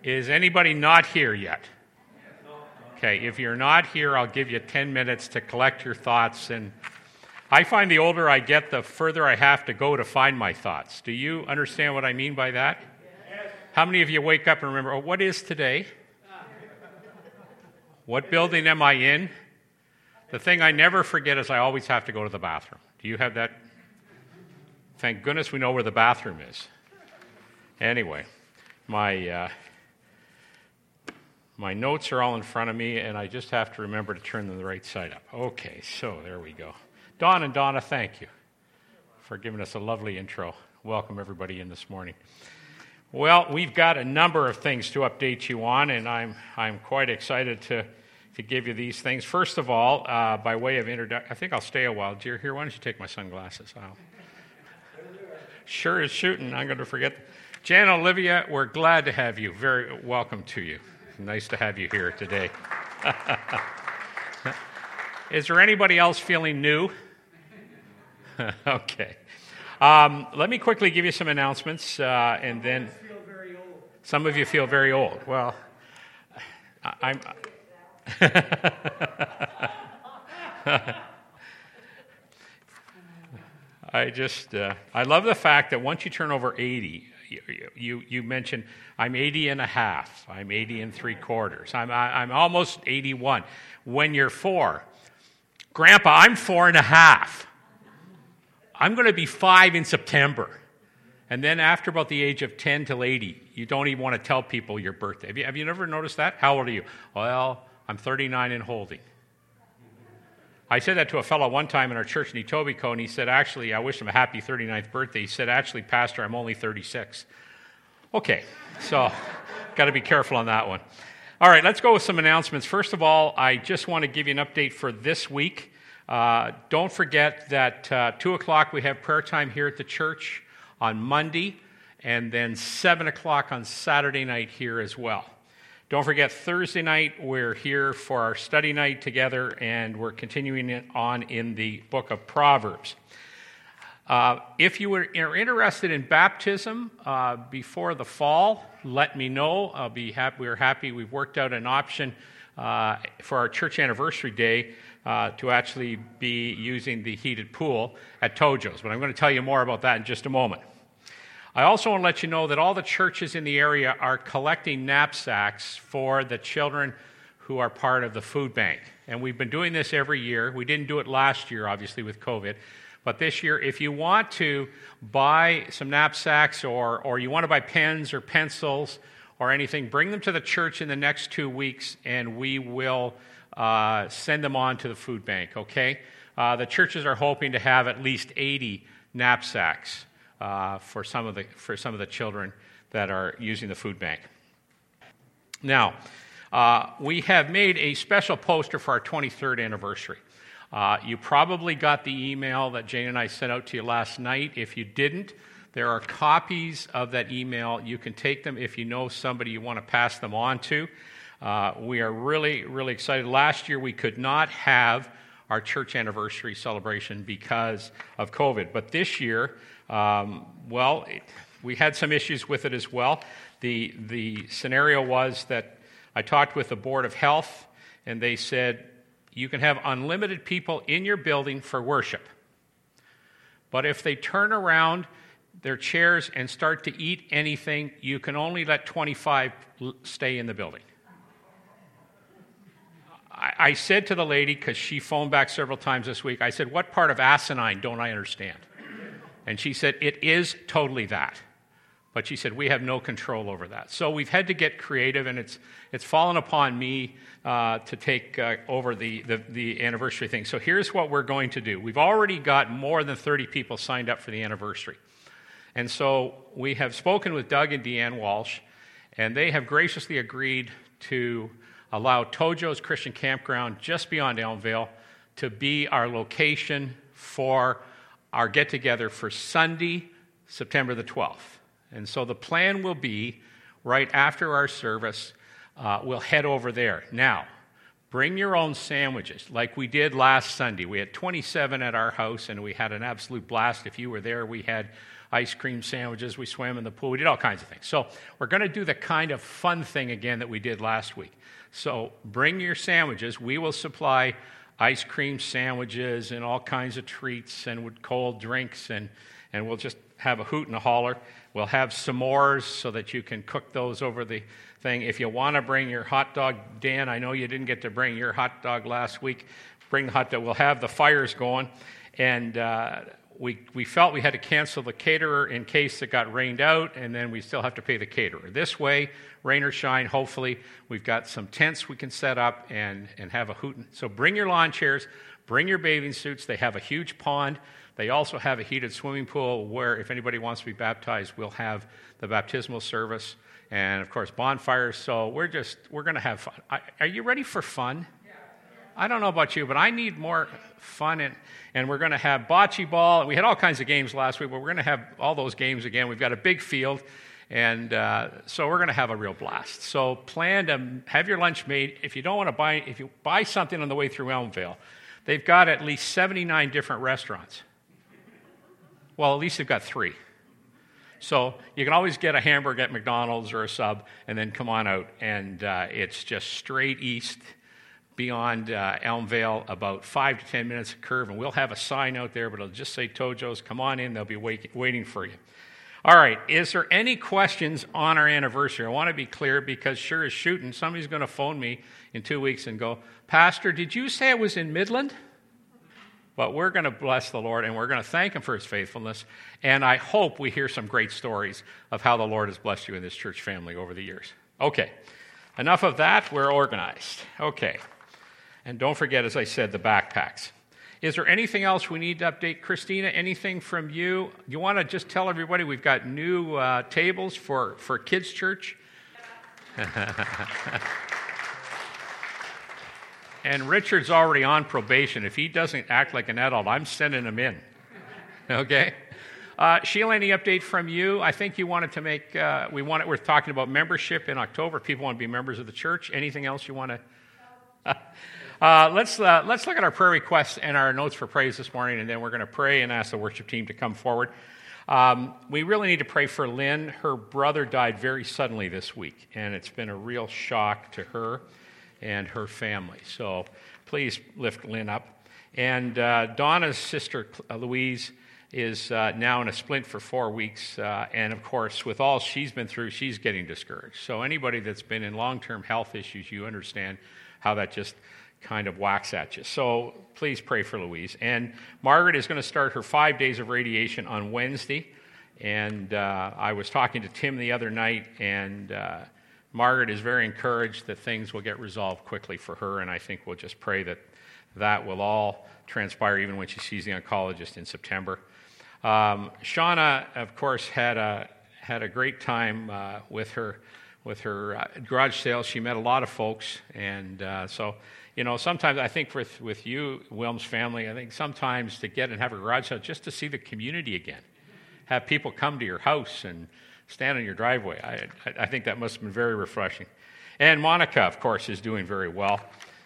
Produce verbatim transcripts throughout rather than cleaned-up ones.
Is anybody not here yet? Okay, if you're not here, I'll give you ten minutes to collect your thoughts. And I find the older I get, the further I have to go to find my thoughts. Do you understand what I mean by that? Yes. How many of you wake up and remember, oh, what is today? What building am I in? The thing I never forget is I always have to go to the bathroom. Do you have that? Thank goodness we know where the bathroom is. Anyway, my uh, my notes are all in front of me, and I just have to remember to turn them the right side up. Okay, so there we go. Don and Donna, thank you for giving us a lovely intro. Welcome everybody in this morning. Well, we've got a number of things to update you on, and I'm I'm quite excited to, to give you these things. First of all, uh, by way of introduction, I think I'll stay a while. Dear, here, why don't you take my sunglasses? I'll... Sure is shooting. I'm going to forget. Jan Olivia, we're glad to have you. Very welcome to you. Nice to have you here today. Is there anybody else feeling new? Okay. Um, let me quickly give you some announcements, uh, and then some of you feel very old. Well, I, I'm. I just uh, I love the fact that once you turn over eighty, you you, you mentioned I'm eighty and a half, I'm eighty and three quarters, I'm I'm almost eighty-one. When you're four, Grandpa, I'm four and a half. I'm going to be five in September. And then after about the age of ten till eighty, you don't even want to tell people your birthday. Have you, have you never noticed that? How old are you? Well, I'm thirty-nine and holding. I said that to a fellow one time in our church in Etobicoke, and he said, actually, I wish him a happy thirty-ninth birthday. He said, actually, Pastor, I'm only thirty-six. Okay, so got to be careful on that one. All right, let's go with some announcements. First of all, I just want to give you an update for this week. Uh, don't forget that uh, two o'clock we have prayer time here at the church on Monday, and then seven o'clock on Saturday night here as well. Don't forget Thursday night we're here for our study night together, and we're continuing it on in the book of Proverbs. Uh, if you were, are interested in baptism uh, before the fall, let me know. I'll be happy. We're happy we've worked out an option uh, for our church anniversary day Uh, to actually be using the heated pool at Tojo's. But I'm going to tell you more about that in just a moment. I also want to let you know that all the churches in the area are collecting knapsacks for the children who are part of the food bank. And we've been doing this every year. We didn't do it last year, obviously, with COVID. But this year, if you want to buy some knapsacks or, or you want to buy pens or pencils or anything, bring them to the church in the next two weeks, and we will Uh, send them on to the food bank, okay? Uh, the churches are hoping to have at least eighty knapsacks uh, for some of the for some of the children that are using the food bank. Now, uh, we have made a special poster for our twenty-third anniversary. Uh, you probably got the email that Jane and I sent out to you last night. If you didn't, there are copies of that email. You can take them if you know somebody you want to pass them on to. Uh, we are really, really excited. Last year, we could not have our church anniversary celebration because of COVID. But this year, um, well, it, we had some issues with it as well. The, the scenario was that I talked with the Board of Health, and they said, you can have unlimited people in your building for worship. But if they turn around their chairs and start to eat anything, you can only let twenty-five stay in the building. I said to the lady, because she phoned back several times this week, I said, what part of asinine don't I understand? And she said, it is totally that. But she said, we have no control over that. So we've had to get creative, and it's it's fallen upon me uh, to take uh, over the, the, the anniversary thing. So here's what we're going to do. We've already got more than thirty people signed up for the anniversary. And so we have spoken with Doug and Deanne Walsh, and they have graciously agreed to allow Tojo's Christian Campground just beyond Elmvale to be our location for our get-together for Sunday, September the twelfth. And so the plan will be, right after our service, uh, we'll head over there. Now, bring your own sandwiches, like we did last Sunday. We had twenty-seven at our house, and we had an absolute blast. If you were there, we had ice cream sandwiches. We swam in the pool. We did all kinds of things. So we're going to do the kind of fun thing again that we did last week. So bring your sandwiches. We will supply ice cream sandwiches and all kinds of treats and with cold drinks, and, and we'll just have a hoot and a holler. We'll have s'mores so that you can cook those over the thing. If you want to bring your hot dog, Dan, I know you didn't get to bring your hot dog last week. Bring the hot dog. We'll have the fires going. And uh, we we felt we had to cancel the caterer in case it got rained out, and then we still have to pay the caterer. This way, rain or shine, hopefully, we've got some tents we can set up and, and have a hoot. So bring your lawn chairs, bring your bathing suits. They have a huge pond. They also have a heated swimming pool where if anybody wants to be baptized, we'll have the baptismal service and, of course, bonfires. So we're just, we're going to have fun. I, are you ready for fun? I don't know about you, but I need more fun, and, and we're going to have bocce ball. And we had all kinds of games last week, but we're going to have all those games again. We've got a big field, and uh, so we're going to have a real blast. So plan to have your lunch made. If you don't want to buy, if you buy something on the way through Elmvale, they've got at least seventy-nine different restaurants. Well, at least they've got three. So you can always get a hamburger at McDonald's or a sub, and then come on out, and uh, it's just straight east beyond uh, Elmvale, about five to ten minutes of curve, and we'll have a sign out there, but it'll just say Tojo's. Come on in. They'll be wait- waiting for you. All right. Is there any questions on our anniversary? I want to be clear because sure as shooting, somebody's going to phone me in two weeks and go, Pastor, did you say it was in Midland? But we're going to bless the Lord, and we're going to thank him for his faithfulness, and I hope we hear some great stories of how the Lord has blessed you in this church family over the years. Okay. Enough of that. We're organized. Okay. And don't forget, as I said, the backpacks. Is there anything else we need to update? Christina, anything from you? You want to just tell everybody we've got new uh, tables for, for kids' church? And Richard's already on probation. If he doesn't act like an adult, I'm sending him in. Okay? Uh, Sheila, any update from you? I think you wanted to make, uh, we wanted, we're talking about membership in October. People want to be members of the church. Anything else you want to... Uh, let's uh, let's look at our prayer requests and our notes for praise this morning, and then we're going to pray and ask the worship team to come forward. Um, we really need to pray for Lynn. Her brother died very suddenly this week, and it's been a real shock to her and her family. So please lift Lynn up. And uh, Donna's sister, Louise, is uh, now in a splint for four weeks, uh, and of course, with all she's been through, she's getting discouraged. So anybody that's been in long-term health issues, you understand how that just kind of whacks at you. So please pray for Louise. And Margaret is going to start her five days of radiation on Wednesday. And uh, I was talking to Tim the other night, and uh, Margaret is very encouraged that things will get resolved quickly for her. And I think we'll just pray that that will all transpire even when she sees the oncologist in September. Um, Shauna, of course, had a had a great time uh, with her with her uh, garage sale. She met a lot of folks, and uh, so. You know, sometimes I think with, with you, Wilm's family, I think sometimes to get and have a garage sale just to see the community again, have people come to your house and stand on your driveway. I, I think that must have been very refreshing. And Monica, of course, is doing very well.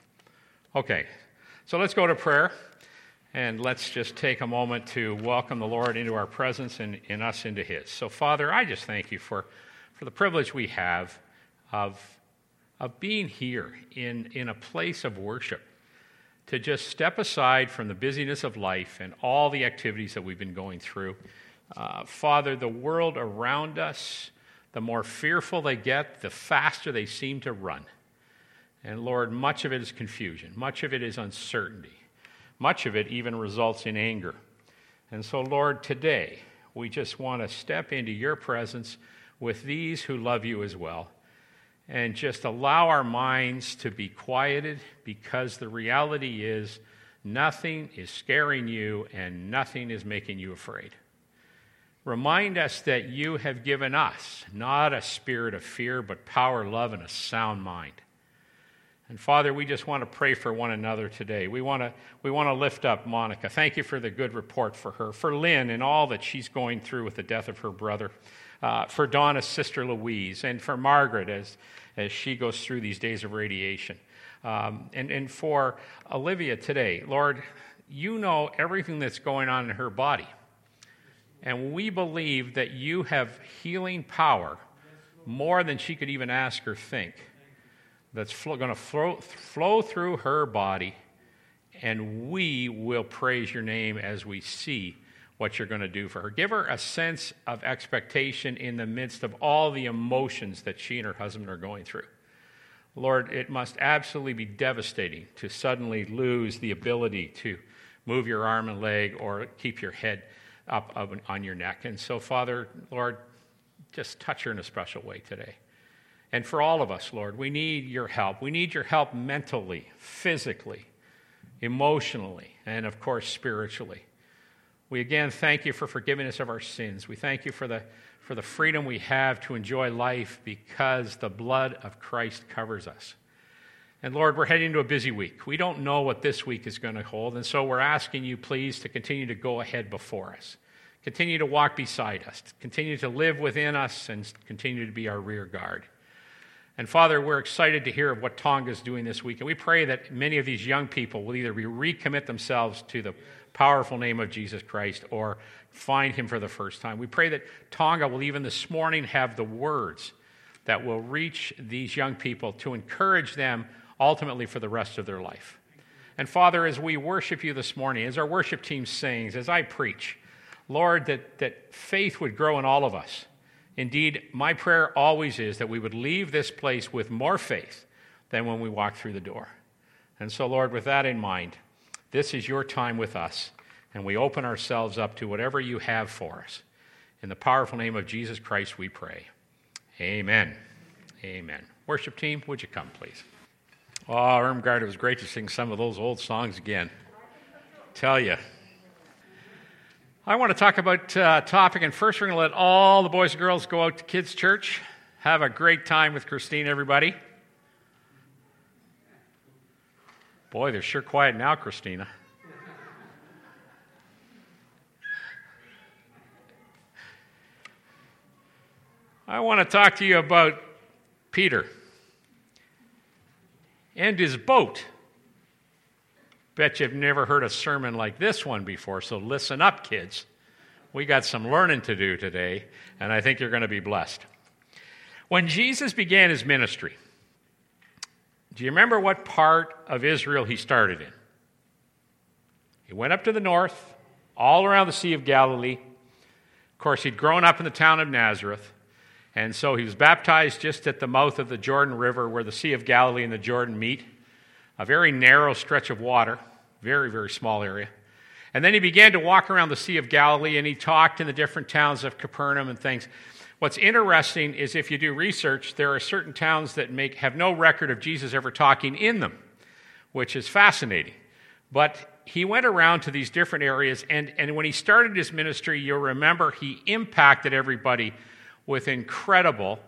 Okay, so let's go to prayer, and let's just take a moment to welcome the Lord into our presence and, and us into his. So, Father, I just thank you for, for the privilege we have of of being here in, in a place of worship, to just step aside from the busyness of life and all the activities that we've been going through. Uh, Father, the world around us, the more fearful they get, the faster they seem to run. And Lord, much of it is confusion. Much of it is uncertainty. Much of it even results in anger. And so, Lord, today, we just want to step into your presence with these who love you as well, and just allow our minds to be quieted, because the reality is nothing is scaring you and nothing is making you afraid. Remind us that you have given us not a spirit of fear, but power, love, and a sound mind. And Father, we just want to pray for one another today. We want to we want to lift up Monica. Thank you for the good report for her, for Lynn and all that she's going through with the death of her brother, uh, for Donna's sister Louise, and for Margaret as as she goes through these days of radiation. Um, and, and for Olivia today, Lord, you know everything that's going on in her body. And we believe that you have healing power more than she could even ask or think, that's fl- going to flow, flow through her body, and we will praise your name as we see what you're going to do for her. Give her a sense of expectation in the midst of all the emotions that she and her husband are going through. Lord, it must absolutely be devastating to suddenly lose the ability to move your arm and leg or keep your head up, up on your neck. And so, Father, Lord, just touch her in a special way today. And for all of us, Lord, we need your help. We need your help mentally, physically, emotionally, and of course, spiritually. We again thank you for forgiving us of our sins. We thank you for the, for the freedom we have to enjoy life because the blood of Christ covers us. And Lord, we're heading into a busy week. We don't know what this week is going to hold, and so we're asking you, please, to continue to go ahead before us. Continue to walk beside us. Continue to live within us and continue to be our rear guard. And Father, we're excited to hear of what Tonga is doing this week. And we pray that many of these young people will either recommit themselves to the powerful name of Jesus Christ or find him for the first time. We pray that Tonga will even this morning have the words that will reach these young people to encourage them ultimately for the rest of their life. And Father, as we worship you this morning, as our worship team sings, as I preach, Lord, that, that faith would grow in all of us. Indeed, my prayer always is that we would leave this place with more faith than when we walk through the door. And so, Lord, with that in mind, this is your time with us, and we open ourselves up to whatever you have for us. In the powerful name of Jesus Christ, we pray. Amen. Amen. Worship team, would you come, please? Oh, Irmgard, it was great to sing some of those old songs again. Tell you. I want to talk about a uh, topic, and first we're going to let all the boys and girls go out to kids' church. Have a great time with Christine, everybody. Boy, they're sure quiet now, Christina. I want to talk to you about Peter and his boat. Bet you've never heard a sermon like this one before, so listen up, kids. We got some learning to do today, and I think you're going to be blessed. When Jesus began his ministry, do you remember what part of Israel he started in? He went up to the north, all around the Sea of Galilee. Of course, he'd grown up in the town of Nazareth, and so he was baptized just at the mouth of the Jordan River where the Sea of Galilee and the Jordan meet, a very narrow stretch of water, very, very small area. And then he began to walk around the Sea of Galilee, and he talked in the different towns of Capernaum and things. What's interesting is if you do research, there are certain towns that make have no record of Jesus ever talking in them, which is fascinating. But he went around to these different areas, and, and when he started his ministry, you'll remember he impacted everybody with incredible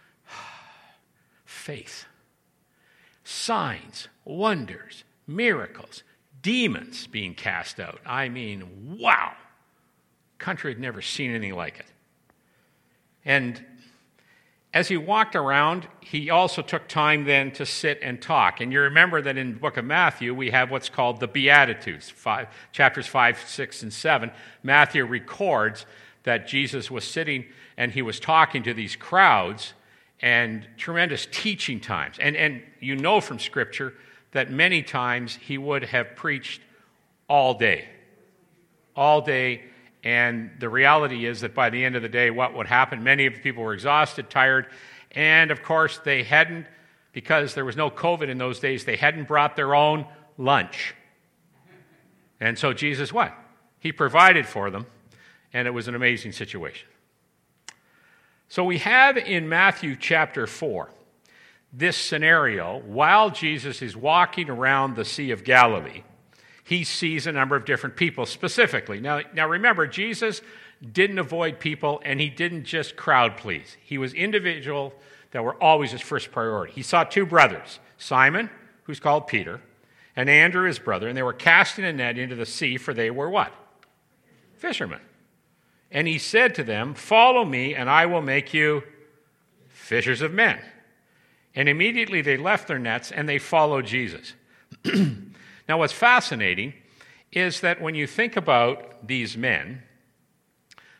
faith. Signs, wonders, miracles, demons being cast out. I mean, wow. Country had never seen anything like it. And as he walked around, he also took time then to sit and talk. And you remember that in the book of Matthew, we have what's called the Beatitudes, five, chapters five, six, and seven. Matthew records that Jesus was sitting and he was talking to these crowds and tremendous teaching times. And, and you know from Scripture that many times he would have preached all day. All day. And the reality is that by the end of the day, what would happen? Many of the people were exhausted, tired, and of course they hadn't, because there was no COVID in those days, they hadn't brought their own lunch. And so Jesus what? He provided for them, and it was an amazing situation. So we have in Matthew chapter four this scenario. While Jesus is walking around the Sea of Galilee, he sees a number of different people specifically. Now, now remember, Jesus didn't avoid people, and he didn't just crowd please. He was individual that were always his first priority. He saw two brothers, Simon, who's called Peter, and Andrew, his brother, and they were casting a net into the sea, for they were what? Fishermen. And he said to them, "Follow me, and I will make you fishers of men." And immediately they left their nets, and they followed Jesus. Now, what's fascinating is that when you think about these men,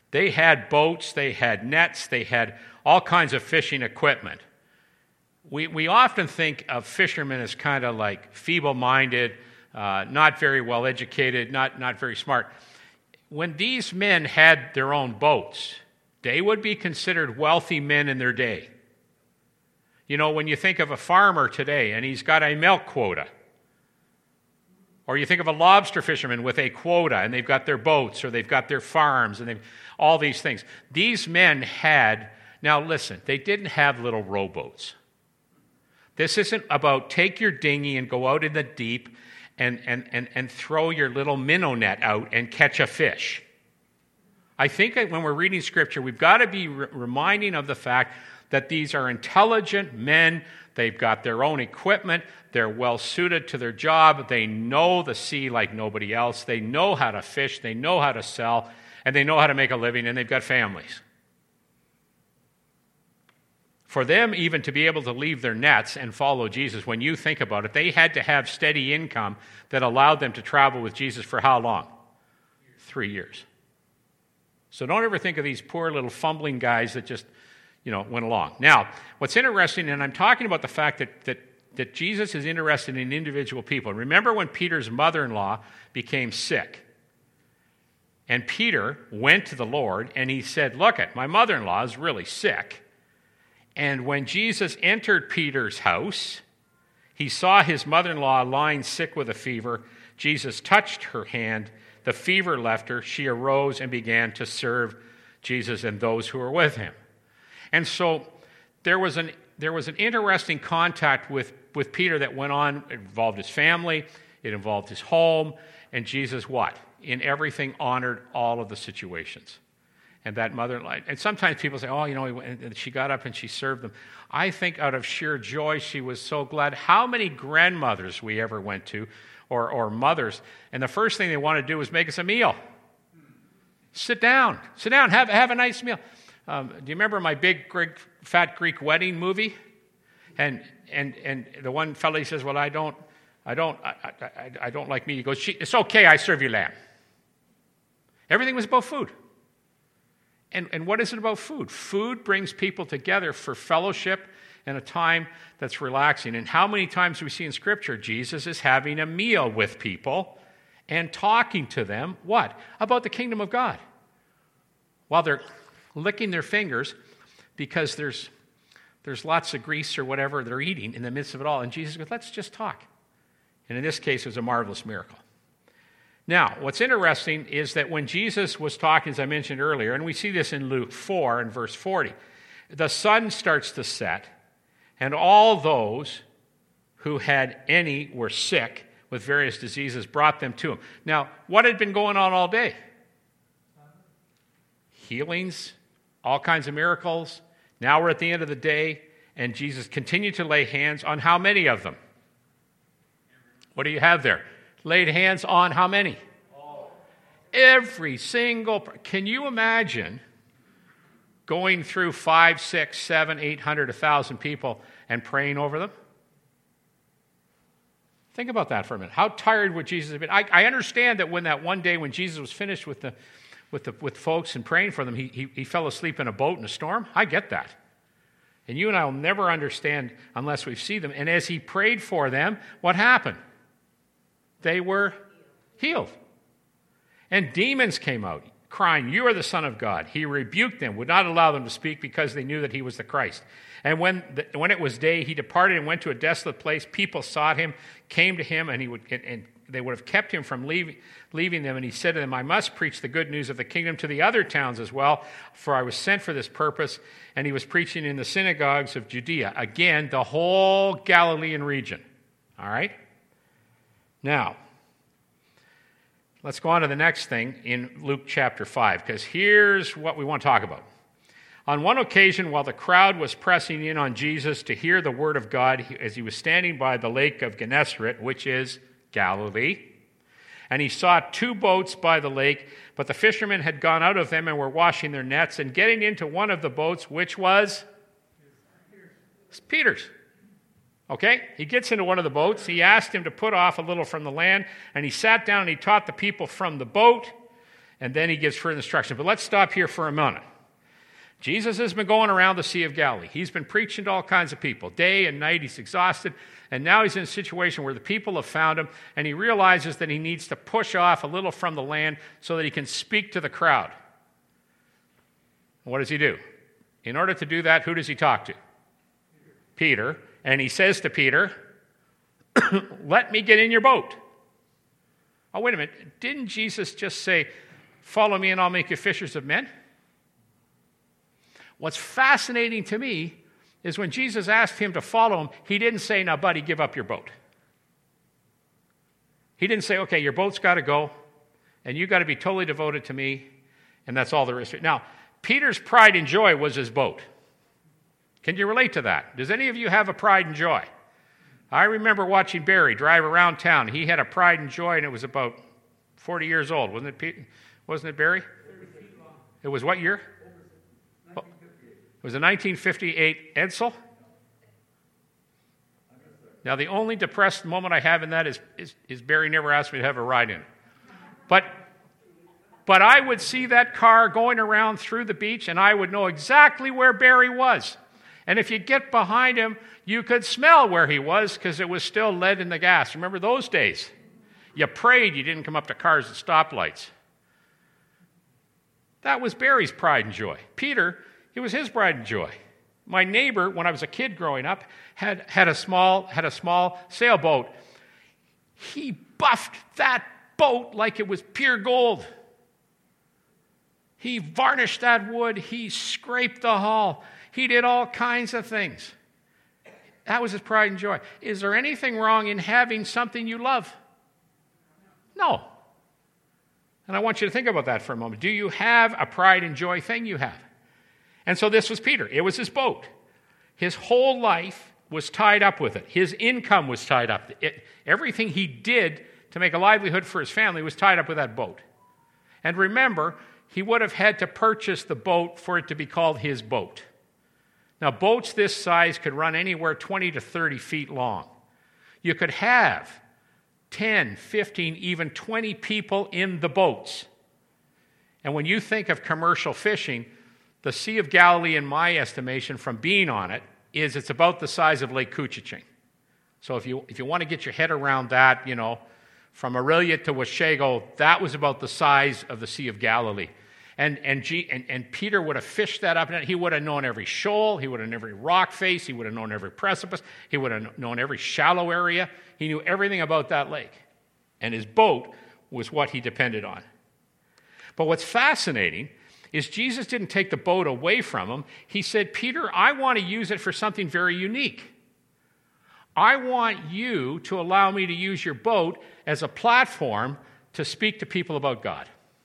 They had boats, they had nets, they had all kinds of fishing equipment. We, we often think of fishermen as kind of like feeble-minded, uh, not very well educated, not, not very smart. When these men had their own boats, they would be considered wealthy men in their day. You know, when you think of a farmer today and he's got a milk quota, or you think of a lobster fisherman with a quota and they've got their boats or they've got their farms and they've all these things. These men had, now listen, they didn't have little rowboats. This isn't about take your dinghy and go out in the deep and, and, and, and throw your little minnow net out and catch a fish. I think that when we're reading Scripture, we've got to be re- reminding of the fact that these are intelligent men. They've got their own equipment. They're well suited to their job. They know the sea like nobody else. They know how to fish. They know how to sell. And they know how to make a living. And they've got families. For them even to be able to leave their nets and follow Jesus, when you think about it, they had to have steady income that allowed them to travel with Jesus for how long? Three years. So don't ever think of these poor little fumbling guys that just, you know, went along. Now, what's interesting, and I'm talking about the fact that, that, that Jesus is interested in individual people. Remember when Peter's mother-in-law became sick? And Peter went to the Lord and he said, look it, my mother-in-law is really sick. And when Jesus entered Peter's house, he saw his mother-in-law lying sick with a fever. Jesus touched her hand. The fever left her. She arose and began to serve Jesus and those who were with him. And so there was an there was an interesting contact with, with Peter that went on. It involved his family. It involved his home. And Jesus what? In everything honored all of the situations. And that mother-in-law, and sometimes people say, oh, you know, and she got up and she served them. I think out of sheer joy, she was so glad. How many grandmothers we ever went to, or, or mothers, and the first thing they want to do is make us a meal. Sit down. Sit down. Have, have a nice meal. Um, do you remember my big, Greek, fat Greek wedding movie? And and and the one fellow, he says, well, I don't, I don't, I, I, I don't like meat. He goes, it's okay, I serve you lamb. Everything was about food. And, and what is it about food? Food brings people together for fellowship and a time that's relaxing. And how many times do we see in Scripture Jesus is having a meal with people and talking to them, what? About the kingdom of God. While they're licking their fingers because there's, there's lots of grease or whatever they're eating in the midst of it all. And Jesus goes, let's just talk. And in this case, it was a marvelous miracle. Now, what's interesting is that when Jesus was talking, as I mentioned earlier, and we see this in Luke four and verse forty, the sun starts to set, and all those who had any were sick with various diseases brought them to him. Now, what had been going on all day? Healings, all kinds of miracles. Now we're at the end of the day, and Jesus continued to lay hands on how many of them? What do you have there? Laid hands on how many? All. Every single. Can you imagine going through five, six, seven, eight hundred, a thousand people and praying over them? Think about that for a minute. How tired would Jesus have been? I, I understand that when that one day when Jesus was finished with the with the with folks and praying for them, he, he he fell asleep in a boat in a storm. I get that. And you and I will never understand unless we see them. And as he prayed for them, what happened? They were healed. And demons came out, crying, you are the Son of God. He rebuked them, would not allow them to speak because they knew that he was the Christ. And when the, when it was day, he departed and went to a desolate place. People sought him, came to him, and he would and, and they would have kept him from leaving, leaving them. And he said to them, I must preach the good news of the kingdom to the other towns as well, for I was sent for this purpose. And he was preaching in the synagogues of Judea. Again, the whole Galilean region. All right? Now, let's go on to the next thing in Luke chapter five, because here's what we want to talk about. On one occasion, while the crowd was pressing in on Jesus to hear the word of God, as he was standing by the lake of Gennesaret, which is Galilee, and he saw two boats by the lake, but the fishermen had gone out of them and were washing their nets, and getting into one of the boats, which was Peter's. Okay, he gets into one of the boats. He asked him to put off a little from the land, and he sat down and he taught the people from the boat. And then he gives further instruction. But let's stop here for a minute. Jesus has been going around the Sea of Galilee. He's been preaching to all kinds of people. Day and night, he's exhausted. And now he's in a situation where the people have found him, and he realizes that he needs to push off a little from the land so that he can speak to the crowd. What does he do? In order to do that, who does he talk to? Peter. Peter. And he says to Peter, let me get in your boat. Oh, wait a minute. Didn't Jesus just say, follow me and I'll make you fishers of men? What's fascinating to me is when Jesus asked him to follow him, he didn't say, now, buddy, give up your boat. He didn't say, okay, your boat's got to go, and you've got to be totally devoted to me, and that's all there is to it. Now, Peter's pride and joy was his boat. Can you relate to that? Does any of you have a pride and joy? I remember watching Barry drive around town. He had a pride and joy, and it was about forty years old. Wasn't it, Pete? Wasn't it, Barry? It was what year? It was a nineteen fifty-eight Edsel. Now, the only depressed moment I have in that is, is, is Barry never asked me to have a ride in. But, but I would see that car going around through the beach, and I would know exactly where Barry was. And if you get behind him, you could smell where he was because it was still lead in the gas. Remember those days? You prayed you didn't come up to cars at stoplights. That was Barry's pride and joy. Peter, it was his pride and joy. My neighbor, when I was a kid growing up, had, had a small had a small sailboat. He buffed that boat like it was pure gold. He varnished that wood. He scraped the hull. He did all kinds of things. That was his pride and joy. Is there anything wrong in having something you love? No. And I want you to think about that for a moment. Do you have a pride and joy thing you have? And so this was Peter. It was his boat. His whole life was tied up with it. His income was tied up. It, everything he did to make a livelihood for his family was tied up with that boat. And remember, he would have had to purchase the boat for it to be called his boat. Now, boats this size could run anywhere twenty to thirty feet long. You could have ten, fifteen, even twenty people in the boats. And when you think of commercial fishing, the Sea of Galilee, in my estimation, from being on it, is it's about the size of Lake Couchiching. So if you if you want to get your head around that, you know, from Orillia to Washego, that was about the size of the Sea of Galilee. And and, G, and and Peter would have fished that up, and he would have known every shoal, he would have known every rock face, he would have known every precipice, he would have known every shallow area. He knew everything about that lake. And his boat was what he depended on. But what's fascinating is Jesus didn't take the boat away from him. He said, Peter, I want to use it for something very unique. I want you to allow me to use your boat as a platform to speak to people about God.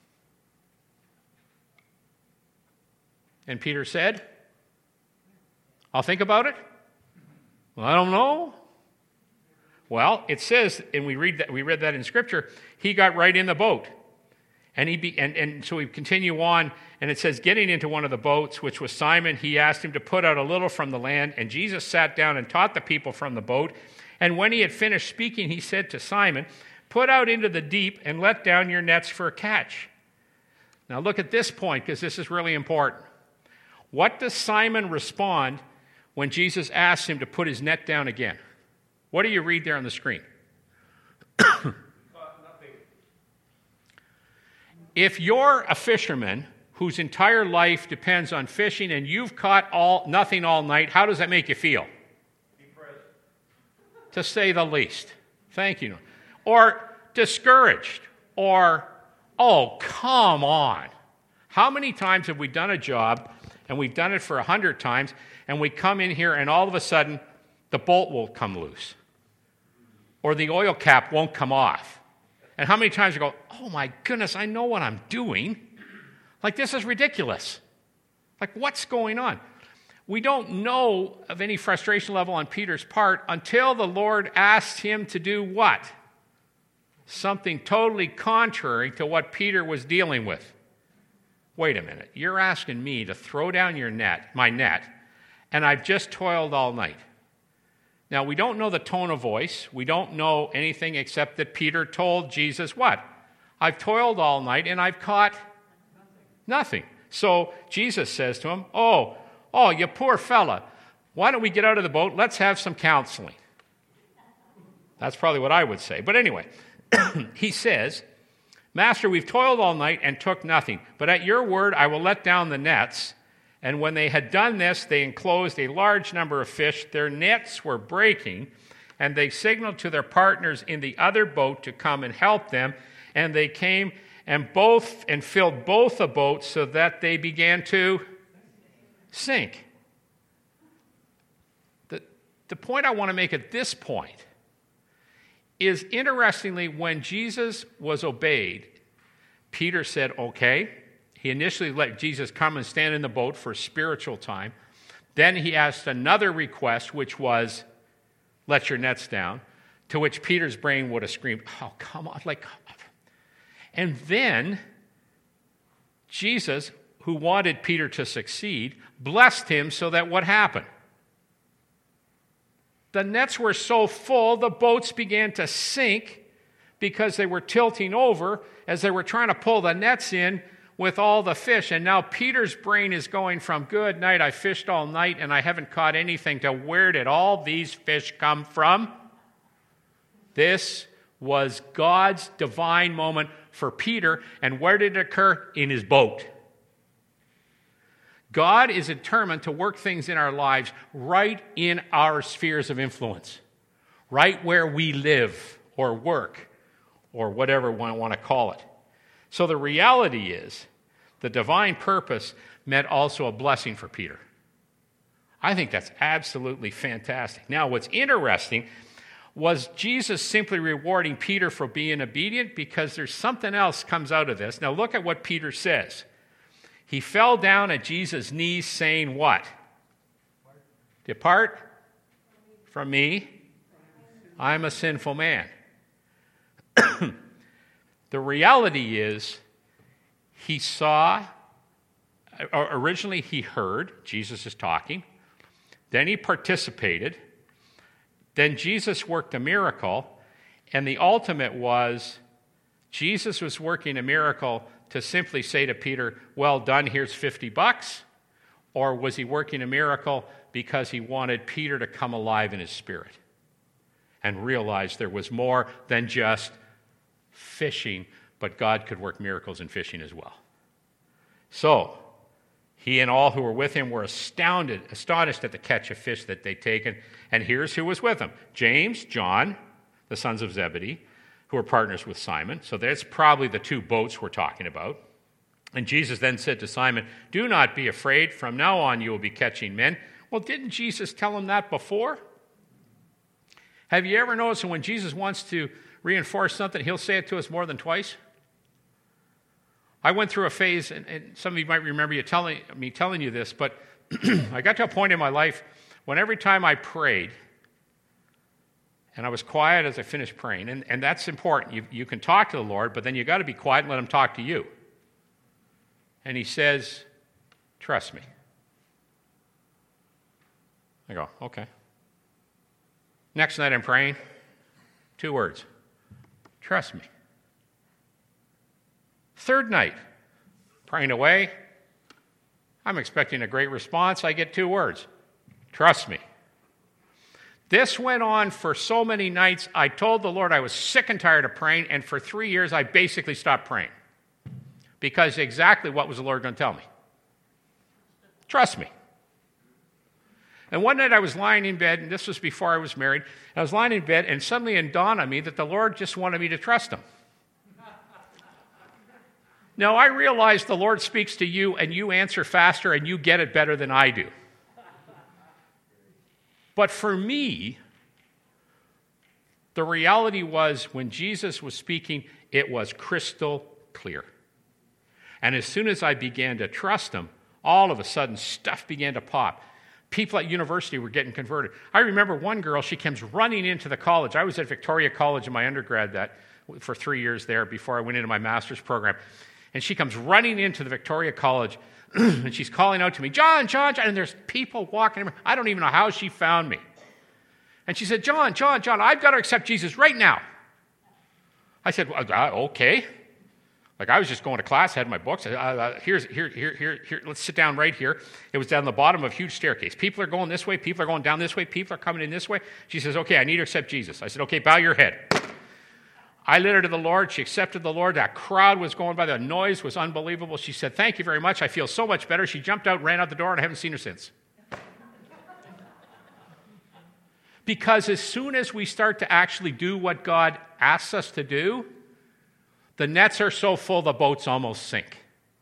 And Peter said, I'll think about it. Well, I don't know. Well, it says, and we read that we read that in Scripture, he got right in the boat. And he be, and, and so we continue on, and it says, getting into one of the boats, which was Simon, he asked him to put out a little from the land, and Jesus sat down and taught the people from the boat. And when he had finished speaking, he said to Simon, put out into the deep and let down your nets for a catch. Now look at this point, because this is really important. What does Simon respond when Jesus asks him to put his net down again? What do you read there on the screen? If you're a fisherman whose entire life depends on fishing and you've caught all nothing all night, how does that make you feel? Depressed. To say the least. Thank you. Or discouraged. Or, oh, come on. How many times have we done a job, and we've done it for a hundred times, and we come in here and all of a sudden the bolt will come loose? Or the oil cap won't come off? And how many times you go, oh my goodness, I know what I'm doing. Like, this is ridiculous. Like, what's going on? We don't know of any frustration level on Peter's part until the Lord asked him to do what? Something totally contrary to what Peter was dealing with. Wait a minute, you're asking me to throw down your net, my net, and I've just toiled all night. Now, we don't know the tone of voice. We don't know anything except that Peter told Jesus what? I've toiled all night and I've caught nothing. So Jesus says to him, oh, oh, you poor fella. Why don't we get out of the boat? Let's have some counseling. That's probably what I would say. But anyway, he says, Master, we've toiled all night and took nothing. But at your word, I will let down the nets. And when they had done this, they enclosed a large number of fish. Their nets were breaking, and they signaled to their partners in the other boat to come and help them. And they came and both and filled both the boats so that they began to sink. The, the point I want to make at this point is, interestingly, when Jesus was obeyed, Peter said, okay. He initially let Jesus come and stand in the boat for a spiritual time. Then he asked another request, which was, let your nets down, to which Peter's brain would have screamed, oh, come on, like, and then Jesus, who wanted Peter to succeed, blessed him so that what happened? The nets were so full, the boats began to sink because they were tilting over as they were trying to pull the nets in with all the fish. And now Peter's brain is going from, good night, I fished all night and I haven't caught anything, to where did all these fish come from? This was God's divine moment for Peter. And where did it occur? In his boat. God is determined to work things in our lives right in our spheres of influence, right where we live or work or whatever we want to call it. So the reality is, the divine purpose meant also a blessing for Peter. I think that's absolutely fantastic. Now, what's interesting was Jesus simply rewarding Peter for being obedient, because there's something else comes out of this. Now, look at what Peter says. He fell down at Jesus' knees saying what? Depart from me. I'm a sinful man. The reality is, he saw, originally he heard, Jesus is talking, then he participated, then Jesus worked a miracle, and the ultimate was, Jesus was working a miracle to simply say to Peter, well done, here's fifty bucks, or was he working a miracle because he wanted Peter to come alive in his spirit and realize there was more than just fishing, but God could work miracles in fishing as well. So, he and all who were with him were astounded, astonished at the catch of fish that they'd taken. And here's who was with them. James, John, the sons of Zebedee, who were partners with Simon. So that's probably the two boats we're talking about. And Jesus then said to Simon, do not be afraid. From now on you will be catching men. Well, didn't Jesus tell him that before? Have you ever noticed that when Jesus wants to reinforce something, he'll say it to us more than twice? I went through a phase, and, and some of you might remember you telling, me telling you this, but I got to a point in my life when every time I prayed, and I was quiet as I finished praying, and, and that's important. You, you can talk to the Lord, but then you got to be quiet and let him talk to you. And he says, trust me. I go, okay. Next night I'm praying, two words, trust me. Third night, praying away, I'm expecting a great response. I get two words, trust me. This went on for so many nights, I told the Lord I was sick and tired of praying, and for three years I basically stopped praying. Because exactly what was the Lord going to tell me? Trust me. And one night I was lying in bed, and this was before I was married, I was lying in bed, and suddenly it dawned on me that the Lord just wanted me to trust him. Now, I realize the Lord speaks to you, and you answer faster, and you get it better than I do. But for me, the reality was when Jesus was speaking, it was crystal clear. And as soon as I began to trust him, all of a sudden stuff began to pop. People at university were getting converted. I remember one girl, she comes running into the college. I was at Victoria College in my undergrad that for three years there before I went into my master's program. And she comes running into the Victoria College, and she's calling out to me, John, John, John, and there's people walking. I don't even know how she found me. And she said, John, John, John, I've got to accept Jesus right now. I said, well, uh, okay. Like I was just going to class, had my books. Uh, uh, here's here here here here. Let's sit down right here. It was down the bottom of a huge staircase. People are going this way. People are going down this way. People are coming in this way. She says, "Okay, I need to accept Jesus." I said, "Okay, bow your head." I led her to the Lord. She accepted the Lord. That crowd was going by. The noise was unbelievable. She said, "Thank you very much. I feel so much better." She jumped out, ran out the door, and I haven't seen her since. Because as soon as we start to actually do what God asks us to do, the nets are so full the boats almost sink.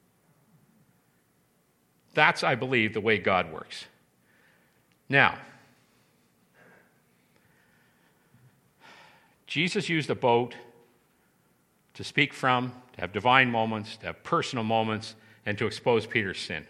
That's, I believe, the way God works. Now, Jesus used a boat to speak from, to have divine moments, to have personal moments, and to expose Peter's sin.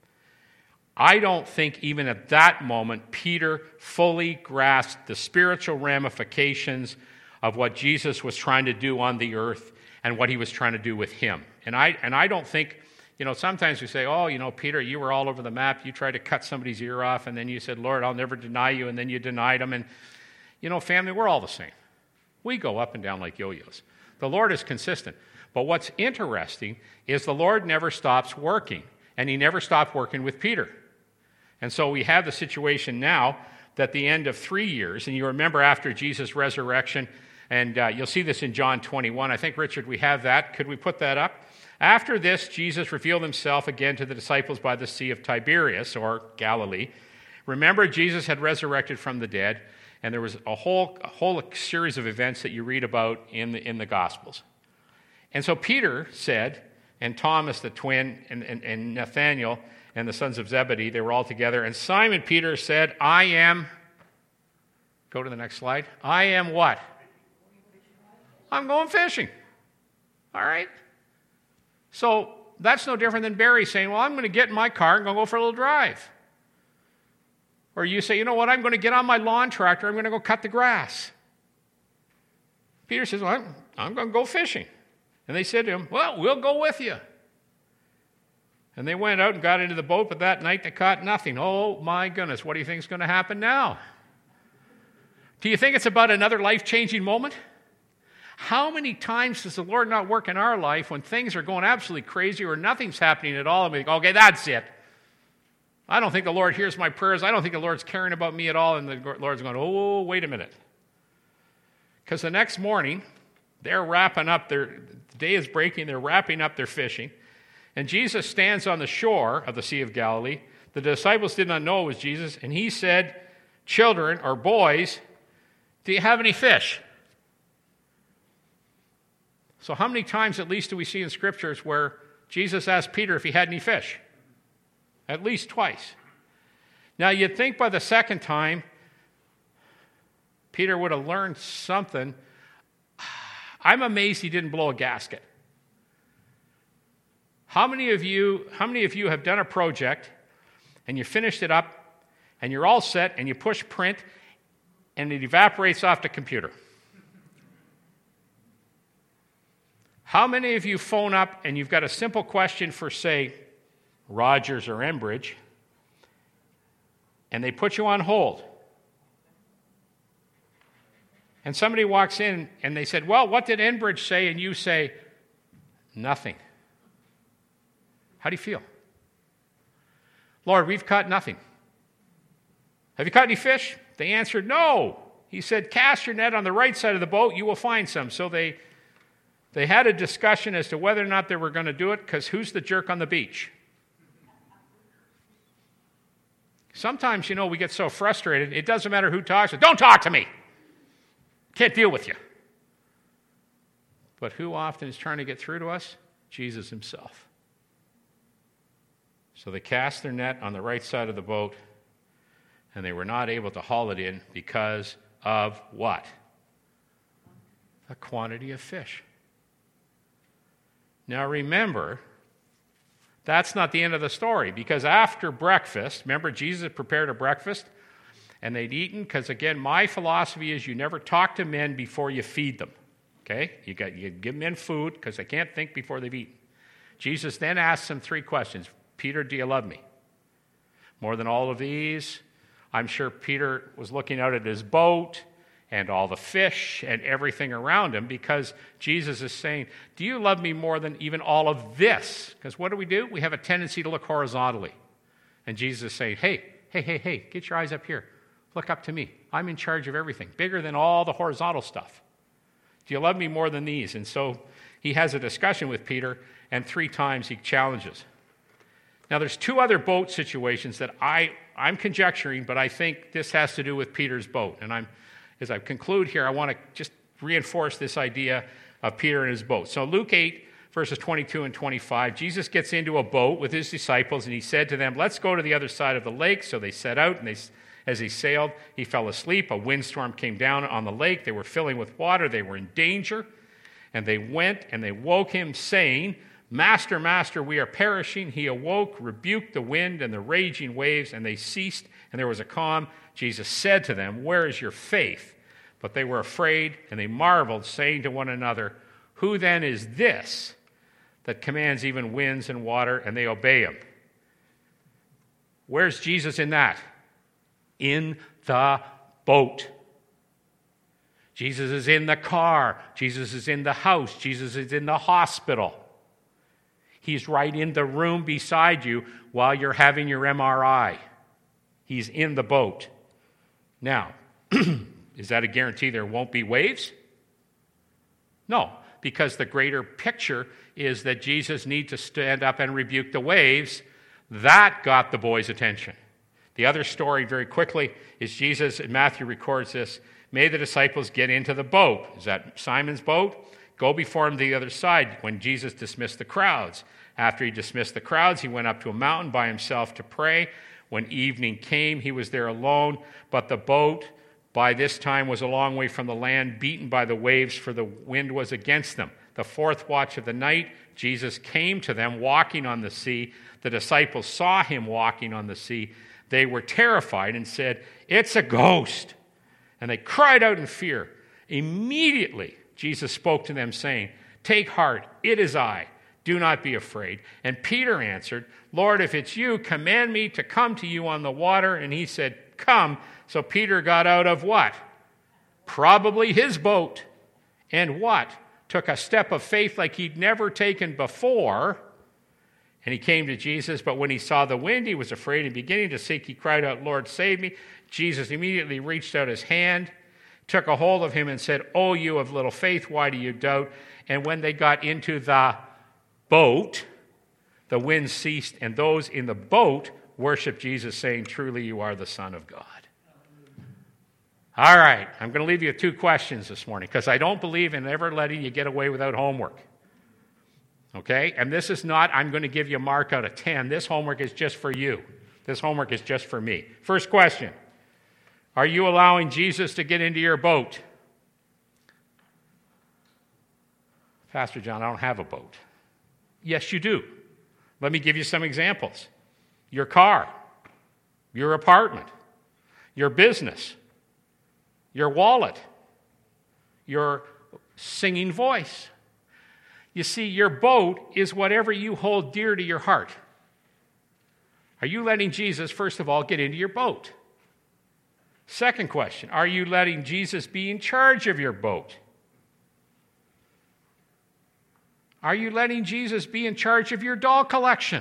I don't think even at that moment Peter fully grasped the spiritual ramifications of what Jesus was trying to do on the earth and what he was trying to do with him. And I and I don't think, you know, sometimes we say, oh, you know, Peter, you were all over the map. You tried to cut somebody's ear off, and then you said, Lord, I'll never deny you, and then you denied him. And, you know, family, we're all the same. We go up and down like yo-yos. The Lord is consistent. But what's interesting is the Lord never stops working, and he never stopped working with Peter. And so we have the situation now that the end of three years, and you remember after Jesus' resurrection, and uh, you'll see this in John twenty-one. I think, Richard, we have that. Could we put that up? After this, Jesus revealed himself again to the disciples by the Sea of Tiberias, or Galilee. Remember, Jesus had resurrected from the dead, and there was a whole, a whole series of events that you read about in the, in the Gospels. And so Peter said, and Thomas the twin, and, and, and Nathanael, and the sons of Zebedee, they were all together. And Simon Peter said, I am, go to the next slide. I am what? I'm going fishing. All right? So that's no different than Barry saying, well, I'm going to get in my car and go for a little drive. Or you say, you know what, I'm going to get on my lawn tractor, I'm going to go cut the grass. Peter says, well, I'm, I'm going to go fishing. And they said to him, well, we'll go with you. And they went out and got into the boat, but that night they caught nothing. Oh, my goodness, what do you think is going to happen now? Do you think it's about another life-changing moment? How many times does the Lord not work in our life when things are going absolutely crazy or nothing's happening at all, and we think, okay, that's it. I don't think the Lord hears my prayers. I don't think the Lord's caring about me at all, and the Lord's going, oh, wait a minute. Because the next morning, they're wrapping up their, the day is breaking, they're wrapping up their fishing. And Jesus stands on the shore of the Sea of Galilee. The disciples did not know it was Jesus. And he said, children or boys, do you have any fish? So how many times at least do we see in scriptures where Jesus asked Peter if he had any fish? At least twice. Now you'd think by the second time, Peter would have learned something. I'm amazed he didn't blow a gasket. How many of you, how many of you have done a project and you finished it up and you're all set and you push print and it evaporates off the computer? How many of you phone up and you've got a simple question for, say, Rogers or Enbridge, and they put you on hold? And somebody walks in and they said, well, what did Enbridge say? And you say, nothing. How do you feel? Lord, we've caught nothing. Have you caught any fish? They answered, no. He said, cast your net on the right side of the boat, you will find some. So they, they had a discussion as to whether or not they were going to do it, because who's the jerk on the beach? Sometimes, you know, we get so frustrated, it doesn't matter who talks. Don't talk to me. Can't deal with you. But who often is trying to get through to us? Jesus himself. So they cast their net on the right side of the boat, and they were not able to haul it in because of what? The quantity of fish. Now remember, that's not the end of the story, because after breakfast, remember Jesus had prepared a breakfast, and they'd eaten, because again, my philosophy is you never talk to men before you feed them. Okay? You got you give men food, because they can't think before they've eaten. Jesus then asks them three questions. Peter, do you love me? More than all of these? I'm sure Peter was looking out at his boat. and all the fish and everything around him, because Jesus is saying, do you love me more than even all of this? Because what do we do? We have a tendency to look horizontally. And Jesus is saying, hey, hey, hey, hey, get your eyes up here. Look up to me. I'm in charge of everything, bigger than all the horizontal stuff. Do you love me more than these? And so he has a discussion with Peter, and three times he challenges. Now, there's two other boat situations that I, I'm conjecturing, but I think this has to do with Peter's boat. And I'm, as I conclude here, I want to just reinforce this idea of Peter and his boat. So Luke eight, verses twenty-two and twenty-five, Jesus gets into a boat with his disciples, and he said to them, let's go to the other side of the lake. So they set out, and they, as he sailed, he fell asleep. A windstorm came down on the lake. They were filling with water. They were in danger. And they went, and they woke him, saying, Master, Master, we are perishing. He awoke, rebuked the wind and the raging waves, and they ceased, and there was a calm. Jesus said to them, where is your faith? But they were afraid, and they marveled, saying to one another, who then is this that commands even winds and water, and they obey him? Where's Jesus in that? In the boat. Jesus is in the car. Jesus is in the house. Jesus is in the hospital. He's right in the room beside you while you're having your M R I. He's in the boat. Now, is that a guarantee there won't be waves? No, because the greater picture is that Jesus needs to stand up and rebuke the waves. That got the boys' attention. The other story, very quickly, is Jesus, and Matthew records this, made the disciples get into the boat. Is that Simon's boat? Go before him to the other side when Jesus dismissed the crowds. After he dismissed the crowds, he went up to a mountain by himself to pray. When evening came, he was there alone, but the boat by this time was a long way from the land, beaten by the waves, for the wind was against them. The fourth watch of the night, Jesus came to them walking on the sea. The disciples saw him walking on the sea. They were terrified and said, it's a ghost. And they cried out in fear. Immediately, Jesus spoke to them, saying, take heart, it is I. Do not be afraid. And Peter answered, Lord, if it's you, command me to come to you on the water. And he said, come. So Peter got out of what? Probably his boat. And what? Took a step of faith like he'd never taken before. And he came to Jesus, but when he saw the wind, he was afraid, and beginning to sink, he cried out, Lord, save me. Jesus immediately reached out his hand, took a hold of him, and said, oh, you of little faith, why do you doubt? And when they got into the boat, the wind ceased, and those in the boat worshiped Jesus, saying, truly you are the Son of God. All right, I'm going to leave you with two questions this morning, because I don't believe in ever letting you get away without homework. Okay? And this is not, I'm going to give you a mark out of ten. This homework is just for you. This homework is just for me. First question. Are you allowing Jesus to get into your boat? Pastor John, I don't have a boat. Yes, you do. Let me give you some examples. Your car, your apartment, your business, your wallet, your singing voice. You see, your boat is whatever you hold dear to your heart. Are you letting Jesus, first of all, get into your boat? Second question, are you letting Jesus be in charge of your boat? Are you letting Jesus be in charge of your doll collection?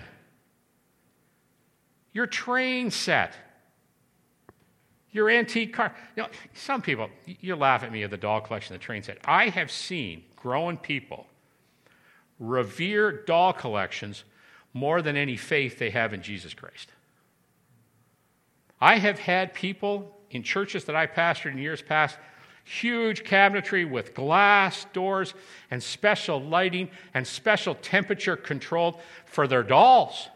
Your train set? Your antique car? You know, some people, you laugh at me at the doll collection, the train set. I have seen grown people revere doll collections more than any faith they have in Jesus Christ. I have had people in churches that I pastored in years past, huge cabinetry with glass doors and special lighting and special temperature controlled for their dolls.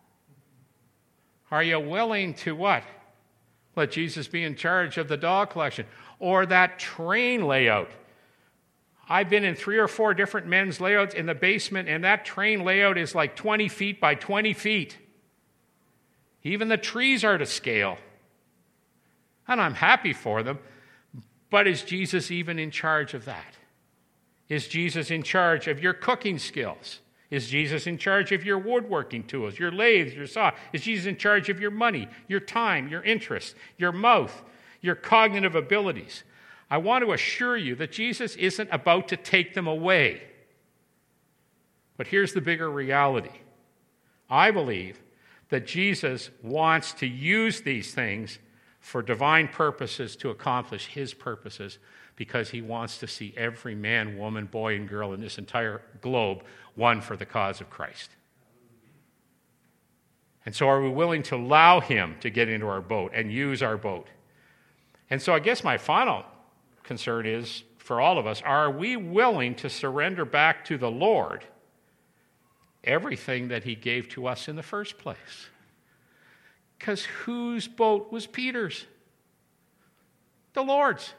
Are you willing to what? Let Jesus be in charge of the doll collection or that train layout? I've been in three or four different men's layouts in the basement, and that train layout is like twenty feet by twenty feet. Even the trees are to scale. And I'm happy for them, but is Jesus even in charge of that? Is Jesus in charge of your cooking skills? Is Jesus in charge of your woodworking tools, your lathes, your saw? Is Jesus in charge of your money, your time, your interests, your mouth, your cognitive abilities? I want to assure you that Jesus isn't about to take them away. But here's the bigger reality. I believe that Jesus wants to use these things for divine purposes to accomplish his purposes, because he wants to see every man, woman, boy, and girl in this entire globe won for the cause of Christ. And so are we willing to allow him to get into our boat and use our boat? And so I guess my final concern is, for all of us, are we willing to surrender back to the Lord everything that he gave to us in the first place? Because whose boat was Peter's? The Lord's.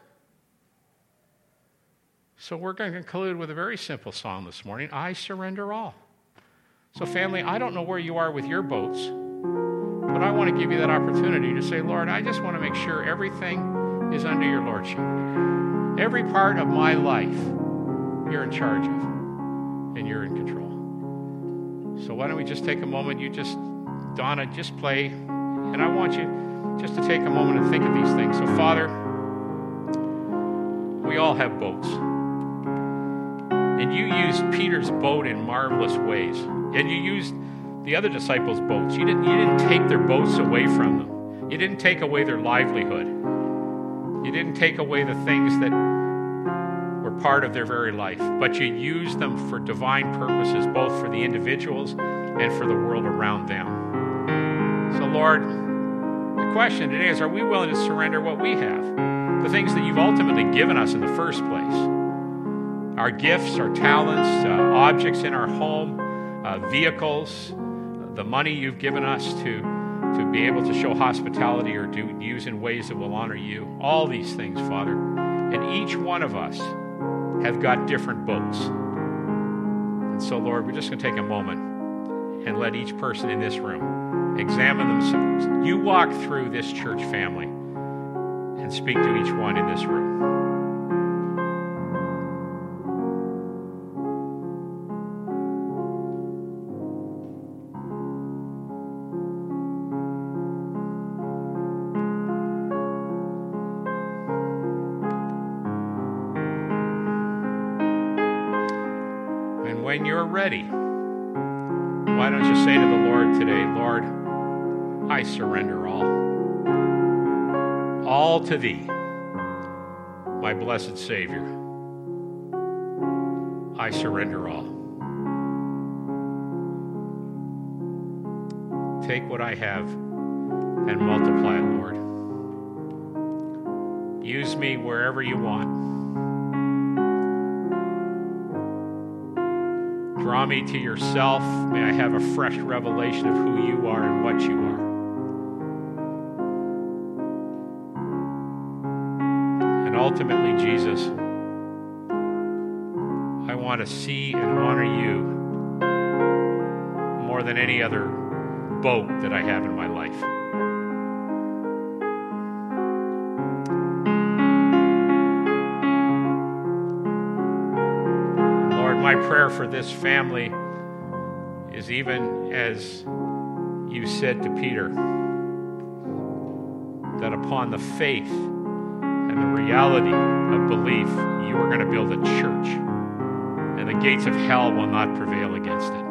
So we're going to conclude with a very simple song this morning, I Surrender All. So family, I don't know where you are with your boats, but I want to give you that opportunity to say, Lord, I just want to make sure everything is under your lordship. Every part of my life you're in charge of, and you're in control. So why don't we just take a moment, you just, Donna, just play, and I want you just to take a moment and think of these things. So Father, we all have boats. And you used Peter's boat in marvelous ways. And you used the other disciples' boats. You didn't, you didn't take their boats away from them. You didn't take away their livelihood. You didn't take away the things that were part of their very life. But you used them for divine purposes, both for the individuals and for the world around them. So Lord, the question today is, are we willing to surrender what we have? The things that you've ultimately given us in the first place. Our gifts, our talents, uh, objects in our home, uh, vehicles, the money you've given us to, to be able to show hospitality or do use in ways that will honor you. All these things, Father. And each one of us have got different boats. And so, Lord, we're just going to take a moment and let each person in this room examine themselves. You walk through this church family and speak to each one in this room. When you're ready, why don't you say to the Lord today, Lord, I surrender all. All to thee, my blessed Savior. I surrender all. Take what I have and multiply it, Lord. Use me wherever you want. Draw me to yourself. May I have a fresh revelation of who you are and what you are. And ultimately, Jesus, I want to see and honor you more than any other boat that I have in my life. My prayer for this family is, even as you said to Peter, that upon the faith and the reality of belief, you are going to build a church, and the gates of hell will not prevail against it.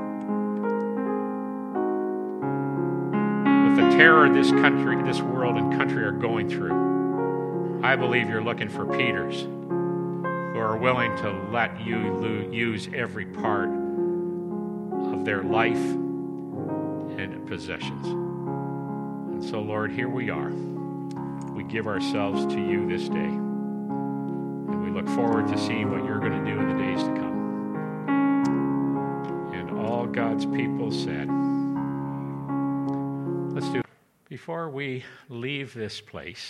With the terror this country, this world and country are going through, I believe you're looking for Peters who are willing to let you use every part of their life and possessions. And so, Lord, here we are. We give ourselves to you this day. And we look forward to seeing what you're going to do in the days to come. And all God's people said, let's do it. Before we leave this place,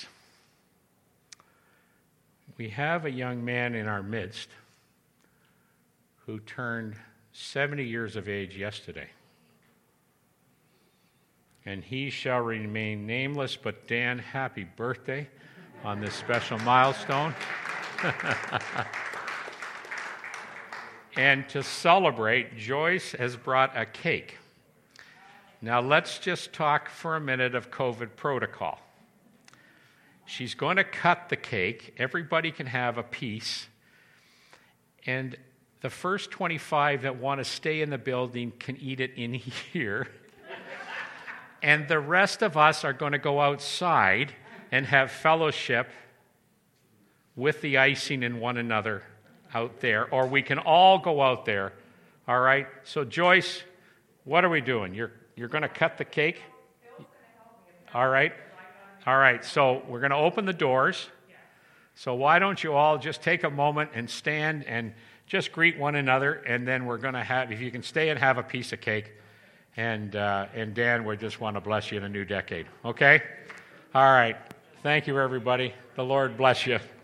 we have a young man in our midst who turned seventy years of age yesterday. And he shall remain nameless, but Dan, happy birthday on this special milestone. And to celebrate, Joyce has brought a cake. Now let's just talk for a minute of COVID protocol. She's going to cut the cake. Everybody can have a piece. And the first twenty-five that want to stay in the building can eat it in here. And the rest of us are going to go outside and have fellowship with the icing and one another out there. Or we can all go out there. All right? So, Joyce, what are we doing? You're, you're going to cut the cake? All right. All right. So, we're going to open the doors. So, why don't you all just take a moment and stand and just greet one another, and then we're going to have, if you can stay and have a piece of cake. And uh, and Dan, we just want to bless you in a new decade. Okay? All right. Thank you, everybody. The Lord bless you.